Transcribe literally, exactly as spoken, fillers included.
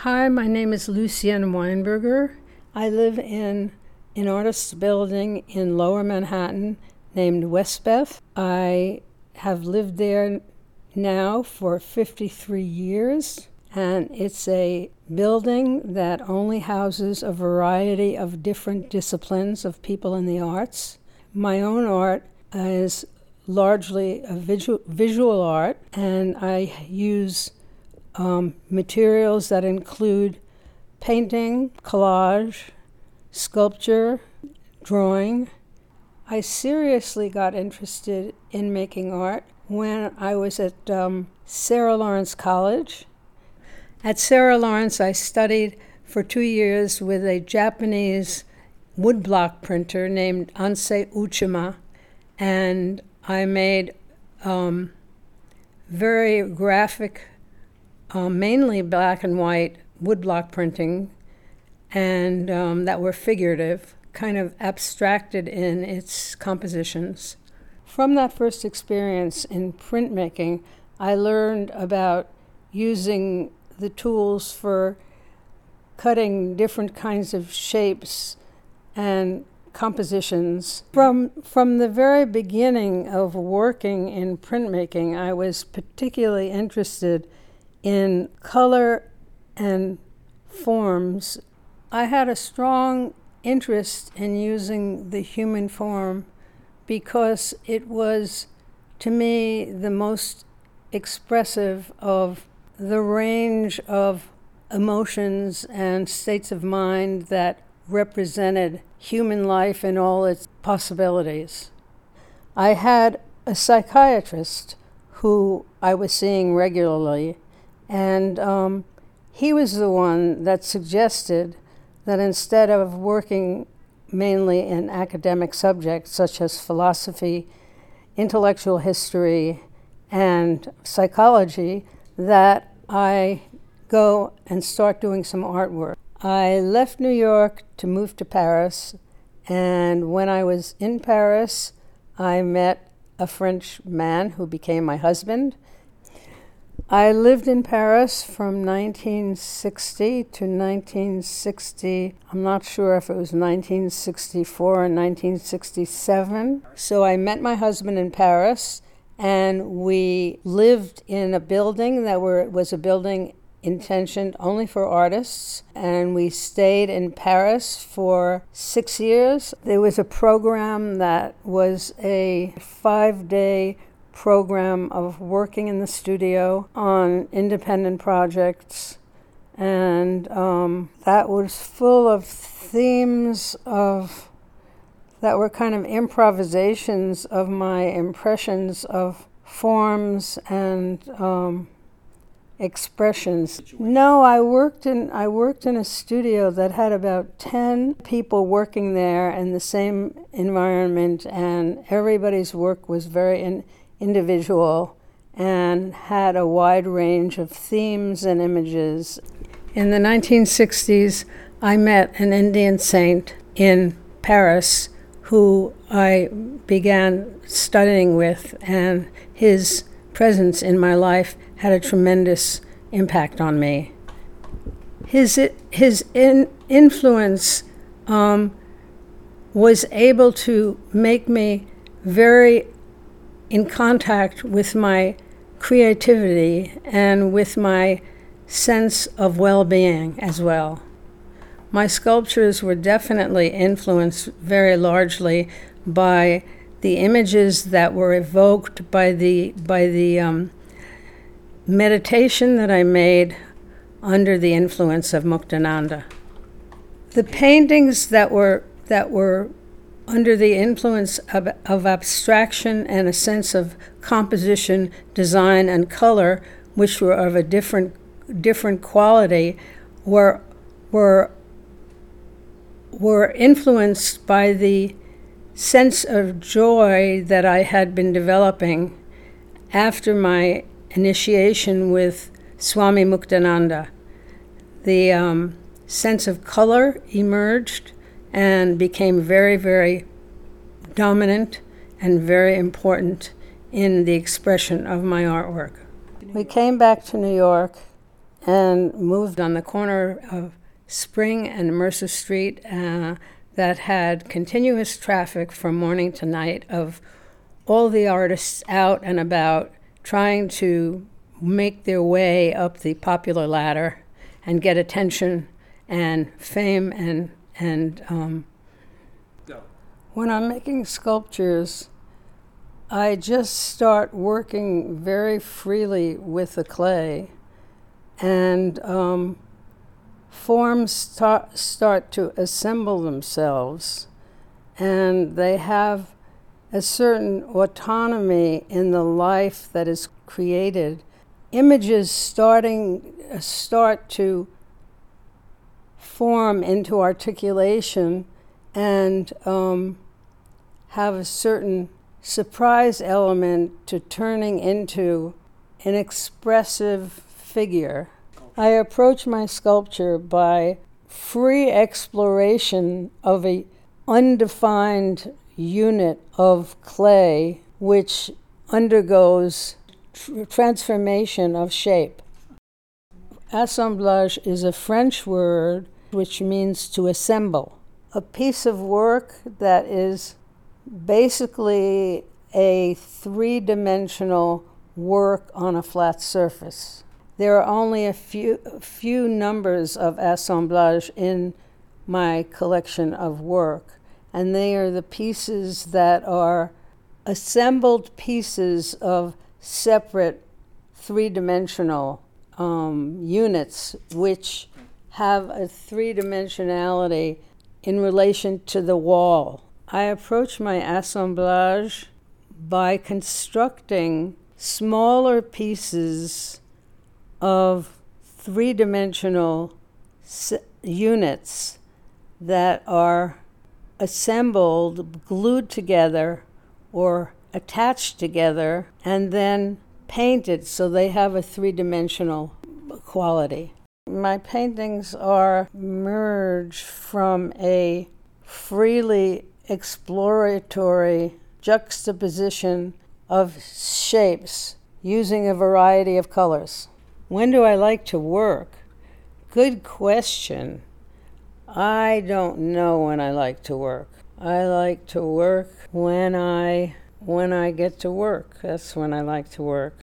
Hi, my name is Lucienne Weinberger. I live in an artist's building in Lower Manhattan named Westbeth. I have lived there now for fifty-three years, and it's a building that only houses a variety of different disciplines of people in the arts. My own art is largely a visual, visual art, and I use um, materials that include painting, collage, sculpture, drawing. I seriously got interested in making art when I was at um, Sarah Lawrence College. At Sarah Lawrence, I studied for two years with a Japanese woodblock printer named Ansei Uchima, and I made um, very graphic, uh, mainly black and white woodblock printing, and um, that were figurative, kind of abstracted in its compositions. From that first experience in printmaking, I learned about using the tools for cutting different kinds of shapes and compositions. From from the very beginning of working in printmaking, I was particularly interested in color and forms. I had a strong interest in using the human form because it was, to me, the most expressive of the range of emotions and states of mind that represented human life in all its possibilities. I had a psychiatrist who I was seeing regularly, and um, he was the one that suggested that instead of working mainly in academic subjects such as philosophy, intellectual history, and psychology, that I go and start doing some artwork. I left New York to move to Paris, and when I was in Paris, I met a French man who became my husband. I lived in Paris from nineteen sixty to nineteen sixty. I'm not sure if it was nineteen sixty-four or nineteen sixty-seven. So I met my husband in Paris, and we lived in a building that were, was a building intentioned only for artists, and we stayed in Paris for six years. There was a program that was a five-day program of working in the studio on independent projects, and um, that was full of themes of that were kind of improvisations of my impressions of forms and um, expressions. No, I worked in I worked in a studio that had about ten people working there in the same environment, and everybody's work was very in, individual and had a wide range of themes and images. In the nineteen sixties, I met an Indian saint in Paris who I began studying with, and his presence in my life had a tremendous impact on me. His his in, influence um, was able to make me very in contact with my creativity and with my sense of well-being as well. My sculptures were definitely influenced very largely by the images that were evoked by the by the um, meditation that I made under the influence of Muktananda. The paintings that were that were under the influence of, of abstraction and a sense of composition, design, and color, which were of a different different quality, were were were influenced by the sense of joy that I had been developing after my initiation with Swami Muktananda. The um, sense of color emerged and became very, very dominant and very important in the expression of my artwork. We came back to New York and moved on the corner of Spring and Mercer Street uh, that had continuous traffic from morning to night of all the artists out and about trying to make their way up the popular ladder and get attention and fame and and um, Go. When I'm making sculptures, I just start working very freely with the clay, and um, forms start, start to assemble themselves, and they have a certain autonomy in the life that is created. Images starting start to form into articulation and um, have a certain surprise element to turning into an expressive figure. I approach my sculpture by free exploration of a undefined unit of clay which undergoes tr- transformation of shape. Assemblage is a French word which means to assemble. A piece of work that is basically a three-dimensional work on a flat surface. There are only a few, few numbers of assemblage in my collection of work, and they are the pieces that are assembled pieces of separate three-dimensional um, units which have a three-dimensionality in relation to the wall. I approach my assemblage by constructing smaller pieces of three-dimensional s- units that are assembled, glued together, or attached together, and then painted so they have a three-dimensional quality. My paintings are merged from a freely exploratory juxtaposition of shapes using a variety of colors. When do I like to work? Good question. I don't know when I like to work. I like to work when I when I get to work. That's when I like to work.